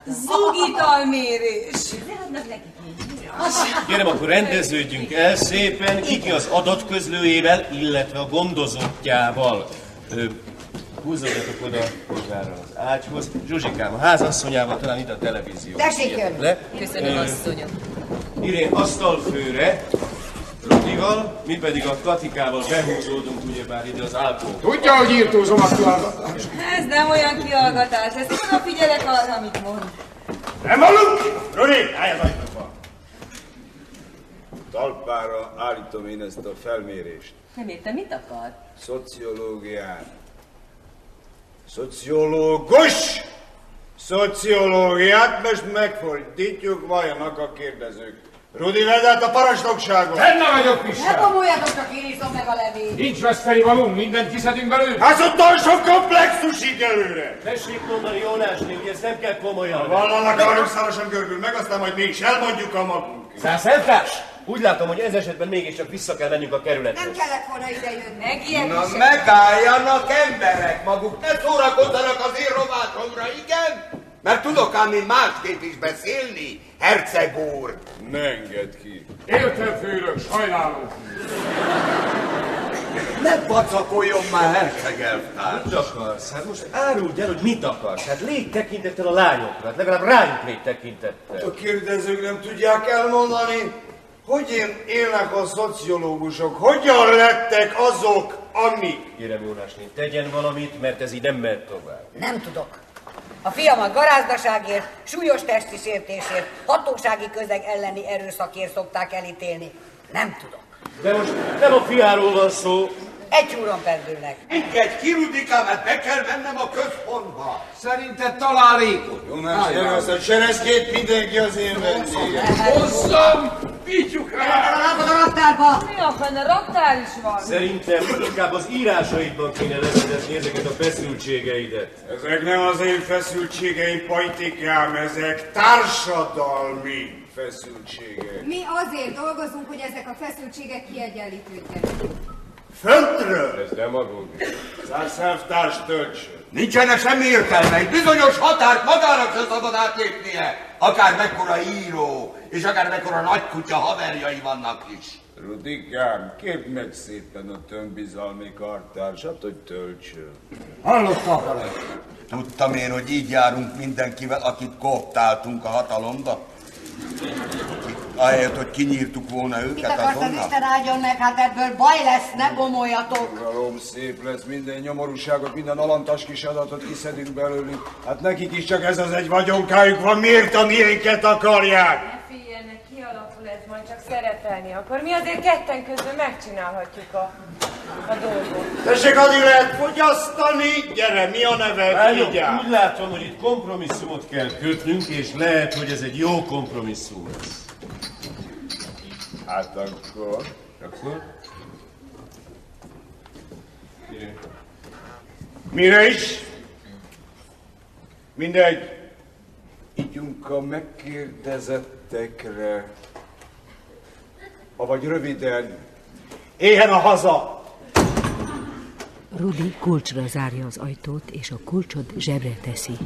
Zugitalmérés. Kérem, akkor rendeződjünk el szépen, ki az adatközlőjével, illetve a gondozottjával. Húzzadjatok oda magára az ágyhoz. Zsuzsikám, a házasszonyával talán itt a televízió. Tessék jönni. Köszönöm, asszonyom. Irén asztalfőre, Rudival, mi pedig a Katikával behúzódunk ugyebár ide az álkóba. Tudja, hogy írtózom a kihallgatást. Ez nem olyan kihallgatás, ez oda figyelek arra, amit mond. Nem hallunk? Rudi, állj az ajtóba! Talpára állítom én ezt a felmérést. Nem értem, mit akar? Szociológián. Szociológus! Szociológiát most megfordítjuk, vajanak a kérdezők. Rudi, vedd át a parancsnokságot! Benne vagyok, Pissel! Ne komoljatok, csak én iszom meg a levél. Nincs veszteni valunk, mindent kiszedünk belőle. Ezután sok komplexusig előre! Tessék mondani, Jónásné, hogy ezt nem kell komolyan. Vallanak arra szárosan görgül meg, aztán majd mégis elmondjuk a magunk. Szászentás! Úgy látom, hogy ez esetben mégiscsak vissza kell mennünk a kerülethez. Nem kellett volna idejönni. Megijedni Na sem. megálljanak emberek maguk, ne szórakozzanak az én rovátomra, igen? Mert tudok ám én másképp is beszélni, herceg úr. Ne engedd ki. Éltem főnök, sajnálom. Ne vacakoljon már, herceg elvtárs. Mit akarsz? Hát most áruld el, hogy mit akarsz. Hát légy tekintettel a lányokra, hát legalább rájuk légy tekintettel. A kérdezők nem tudják elmondani, hogyan élnek a szociológusok, hogyan lettek azok, amik. Kérem, Jónásné, tegyen valamit, mert ez így nem mehet tovább. Nem tudok. A fiamat garázdaságért, súlyos testi sértésért, hatósági közeg elleni erőszakért szokták elítélni. Nem tudok. De most nem a fiáról van szó. Egy úron pendülnek. Engedj ki, Rudika, mert be kell mennem a központba. Szerinted találékot? Jónás, gyere azt a csereszkét, mindenki az én vendégem. Hozzam! Vigyük rá! Látod a raktárba! Mi a fene, raktár is van. Szerintem inkább az írásaidban kéne levezetni ezeket a feszültségeidet. Ezek nem az én feszültségeim, Pajtikám, ezek társadalmi feszültségek. Mi azért dolgozunk, hogy ezek a feszültségek kiegyenlítődjenek. Föntről! Ez demagóg. Szászelvtárs töltsön. Nincsenek semmi értelme, egy bizonyos határt magának se szabad átlépnie. Akár mekkora író, és akár mekkora nagykutya haverjai vannak is. Rudikám, képd meg szépen a önbizalmi kartársat, hogy töltsön. Hallottak vele? Tudtam én, hogy így járunk mindenkivel, akit kooptáltunk a hatalomba. Ahelyett, hogy kinyírtuk volna Mit őket akarsz, az azonnal. Isten áldjon meg? Hát ebből baj lesz, ne bomoljatok. Valóm szép lesz, minden nyomorúságot, minden alantas kis adatot kiszedünk belőlük. Hát nekik is csak ez az egy vagyonkájuk van, miért a miénket akarják? Ne figyeljenek, kialakul ez, majd csak szeretelni akar. Mi azért ketten közül megcsinálhatjuk a dolgot. Tessék, addig lehet fogyasztani, gyere, mi a neve? Várjunk, Vigyázz! úgy látom, hogy itt kompromisszumot kell kötnünk, és lehet, hogy ez egy jó kompromisszum lesz. Hát akkor... Akkor? Mire is? Mindegy. Ígyunk a megkérdezettekre. Avagy röviden. Éhen a haza! Rudi kulcsra zárja az ajtót, és a kulcsot zsebre teszi.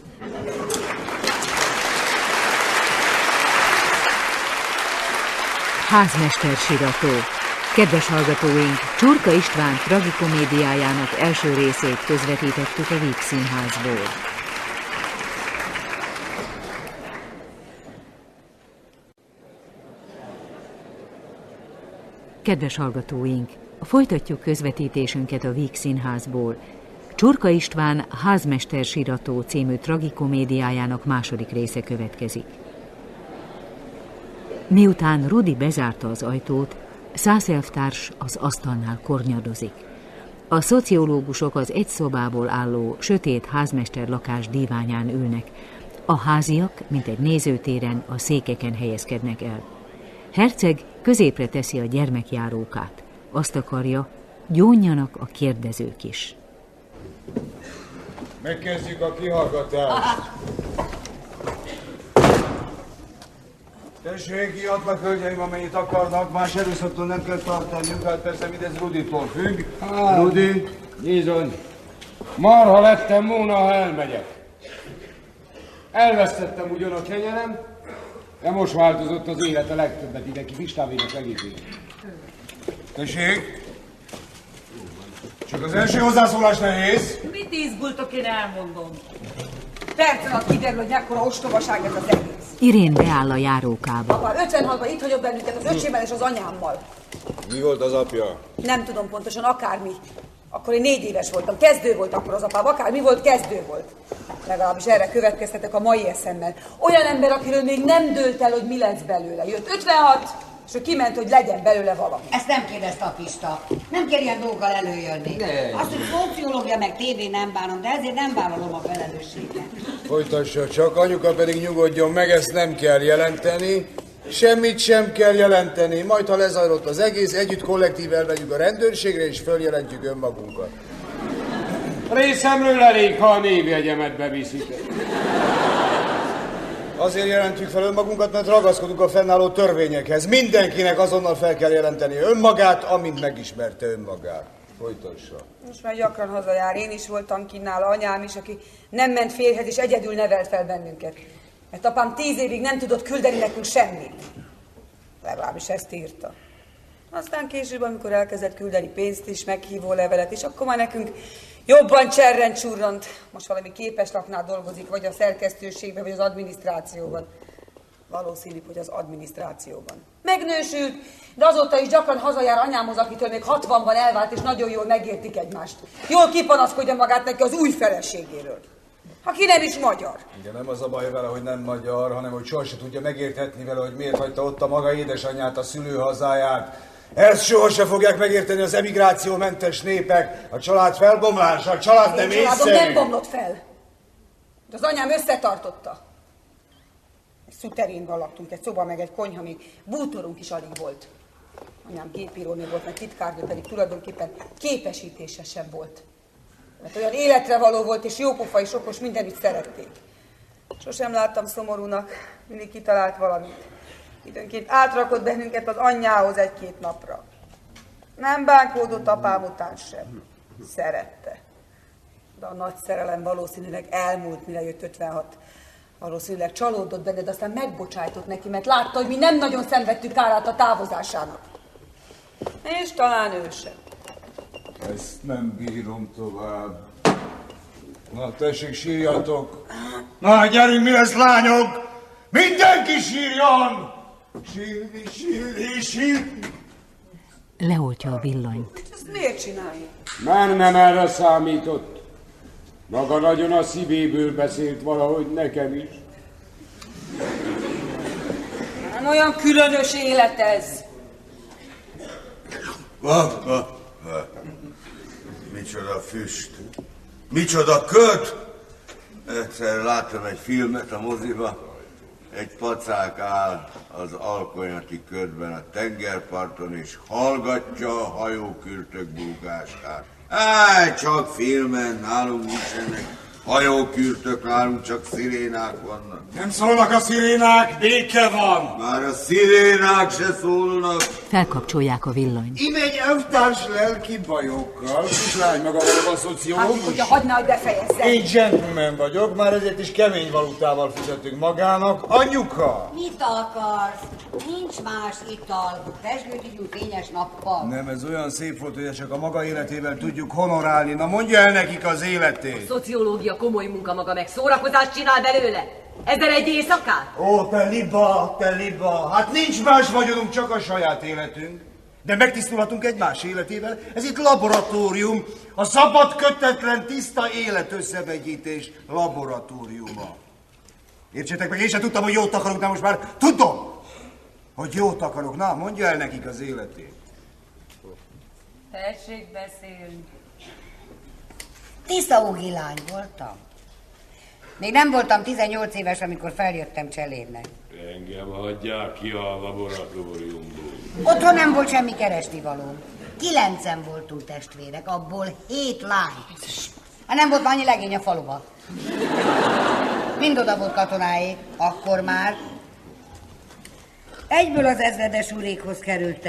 Házmester sirató. Kedves hallgatóink, Csurka István tragikomédiájának első részét közvetítettük a Víg Színházból. Kedves hallgatóink, folytatjuk közvetítésünket a Víg Színházból. Csurka István Házmester sirató című tragikomédiájának második része következik. Miután Rudi bezárta az ajtót, Szászelvtárs az asztalnál kornyadozik. A szociológusok az egy szobából álló, sötét házmester lakás díványán ülnek. A háziak, mint egy nézőtéren, a székeken helyezkednek el. Herceg középre teszi a gyermekjárókát. Azt akarja, gyónjanak a kérdezők is. Megkezdjük a kihallgatást. Tessék, kiadnak, hölgyeim, amennyit akarnak, más erőszaktól nem kell tartaniuk, hát persze mindez Ruditól függ. Rudi? Bizony. Marha lettem volna, ha elmegyek. Elvesztettem ugyan a kenyerem, de most változott az élet a legtöbbet ide ki Pistávének egészére. Tessék? Csak az első hozzászólás nehéz. Mit izgultok, én elmondom. Perc alatt kiderül, hogy mekkora ostobaság ez az egész. Irén beáll a járókába. Apa, 56-ban itt hagyott bennünket az öcsémmel és az anyámmal. Mi volt az apja? Nem tudom pontosan, akármi. Akkor én 4 éves voltam, kezdő volt akkor az apám, akármi volt, kezdő volt. Legalábbis erre következtetek a mai eszemmel. Olyan ember, akiről még nem dőlt el, hogy mi lesz belőle. Jött 56, és ő kiment, hogy legyen belőle valami. Ezt nem kérdezte a Pista. Nem kér ilyen dolgokkal előjönni. Azt, hogy szociológia meg tévé nem bánom, de ezért nem vállalom a felelősséget. Folytassa csak, anyuka pedig nyugodjon meg, ezt nem kell jelenteni. Semmit sem kell jelenteni. Majd, ha lezajlott az egész, együtt kollektív elmegyünk a rendőrségre, és följelentjük önmagunkat. Részemről elég, ha a névjegyemet beviszik. Azért jelentjük fel önmagunkat, mert ragaszkodunk a fennálló törvényekhez. Mindenkinek azonnal fel kell jelenteni önmagát, amint megismerte önmagát. Folytassa. Most már gyakran hazajár, én is voltam kint nála, anyám is, aki nem ment férjhez, és egyedül nevelt fel bennünket. Mert apám 10 évig nem tudott küldeni nekünk semmit. Legalábbis ezt írta. Aztán később, amikor elkezdett küldeni pénzt is, meghívó levelet, és akkor már nekünk jobban cserrent-csurrant. Most valami képeslapnál dolgozik, vagy a szerkesztőségben, vagy az adminisztrációban. Valószínű, hogy az adminisztrációban. Megnősült, de azóta is gyakran hazajár anyámhoz, akitől még 60-ban elvált, és nagyon jól megértik egymást. Jól kipanaszkodja magát neki az új feleségéről. Aki nem is magyar. Igen, nem az a baj vele, hogy nem magyar, hanem hogy sohasem tudja megértetni vele, hogy miért hagyta ott a maga édesanyját, a szülőhazáját. Ezt sohasem fogják megérteni az emigrációmentes népek, a család felbomlása, a család nem észszerű. Családom nem bomlott fel. De az anyám összetartotta. Egy szuterén laktunk, egy szoba meg egy konyha, még bútorunk is alig volt. Anyám gépírónő volt, meg titkárnő pedig tulajdonképpen képesítése sem volt. Mert olyan életre való volt, és jópofa és okos, mindenütt szerették. Sosem láttam szomorúnak, mindig kitalált valamit. Időnként átrakott bennünket az anyjához 1-2 napra. Nem bánkódott apám után sem. Szerette. De a nagy szerelem valószínűleg elmúlt, mire jött 56. Valószínűleg csalódott benne, de aztán megbocsájtott neki, mert látta, hogy mi nem nagyon szenvedtük árát a távozásának. És talán ő sem. Ezt nem bírom tovább. Na, tessék, sírjatok. Na, gyerünk, mi lesz, lányok? Mindenki sírjon! Sírni, sírni, sírni. Leoltja a villanyt. Ezt miért csinálja? Már nem erre számított. Maga nagyon a szívéből beszélt valahogy nekem is. Nem olyan különös élet ez. Micsoda füst. Micsoda köd. Egyszer láttam egy filmet a moziba. Egy pacák áll az alkonyati ködben a tengerparton, és hallgatja a hajókürtök búgását. Csak filmen, nálunk nincsenek hajókürtök, nálunk csak szirénák vannak. Nem szólnak a szirénák, béke van! Már a szirénák se szólnak. Felkapcsolják a villanyt. Imegy elvtárs lelki bajokkal. Kislány maga valóban szociológus. Hát, hogyha hagyná, hogy befejezze. Én gentleman vagyok, már ezért is kemény valutával fizetünk magának. Anyuka! Mit akarsz? Nincs más ital. Pesgőt ígyunk fényes nappal. Nem, ez olyan szép volt, hogy csak a maga életével tudjuk honorálni. Na mondja el nekik az életét. Szociológia komoly munka maga, meg szórakozást csinál belőle. Ezzel egy éjszakát? Ó, te liba! Hát nincs más vagyonunk, csak a saját életünk. De megtisztulhatunk egymás életével. Ez itt laboratórium. A szabad, kötetlen, tiszta élet összevegyítés laboratóriuma. Értsétek meg, én sem tudtam, hogy jót akarok, de most már tudom, hogy jót akarok. Na, mondja el nekik az életét. Tessék beszélni. Tiszaúgi lány voltam. Még nem voltam 18 éves, amikor feljöttem Cselédnek. Engem hagyják ki a laboratóriumból. Otthon nem volt semmi keresnivaló. 9-en voltunk testvérek, abból 7 lány. Hát nem volt annyi legény a faluba. Mind oda volt katonáék, akkor már. Egyből az ezredes úrékhoz kerültem.